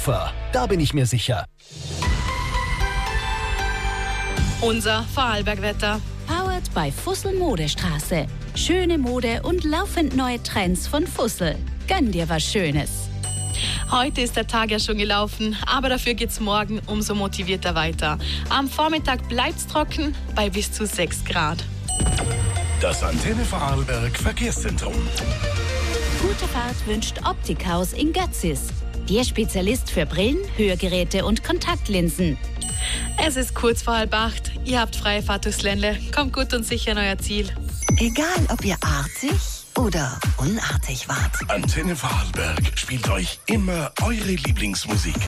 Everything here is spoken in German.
Super, da bin ich mir sicher. Unser Vorarlbergwetter. Powered by Fussel Modestraße. Schöne Mode und laufend neue Trends von Fussel. Gönn dir was Schönes. Heute ist der Tag ja schon gelaufen, aber dafür geht's morgen umso motivierter weiter. Am Vormittag bleibt's trocken bei bis zu 6 Grad. Das Antenne Vorarlberg Verkehrszentrum. Gute Fahrt wünscht Optikhaus in Götzis. Der Spezialist für Brillen, Hörgeräte und Kontaktlinsen. Es ist kurz vor 7:30. Ihr habt freie Fahrt durchs Ländle. Kommt gut und sicher in euer Ziel. Egal, ob ihr artig oder unartig wart. Antenne Vorarlberg spielt euch immer eure Lieblingsmusik.